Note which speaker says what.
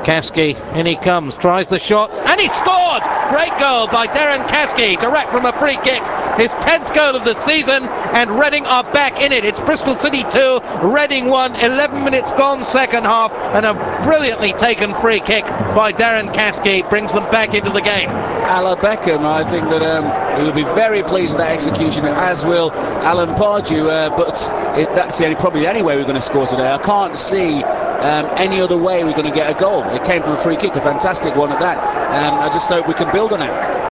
Speaker 1: Kasky, in he comes, tries the shot, and he scored! Great goal by Darren Kasky, direct from a free kick. His 10th goal of the season, and Reading are back in it. It's Bristol City 2, Reading 1, 11 minutes gone second half, and a brilliantly taken free kick by Darren Kasky brings them back into the game.
Speaker 2: Ala Beckham, I think that he will be very pleased with that execution, as will Alan Pardew, but that's probably the only way we're going to score today. I can't see any other way we're going to get a goal. It came from a free kick, a fantastic one at that, and I just hope we can build on it.